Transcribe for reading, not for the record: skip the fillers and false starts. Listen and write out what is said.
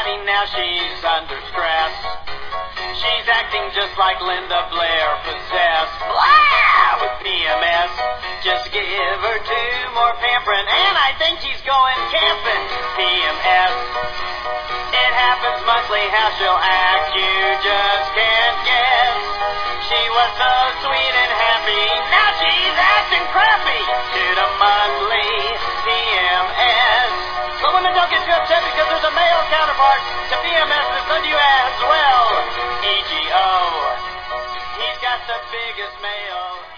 happy, now she's under stress. She's acting just like Linda Blair, possessed. Blah! With PMS. Just give her 2 more pampering, and I think she's going camping. PMS. It happens monthly, how she'll act, you just can't guess. She was so sweet and happy, now she's acting crappy. Due to monthly PMS. But women don't get too upset because there's a male counterpart to PMS that's done to you as well. EGO. He's got the biggest male.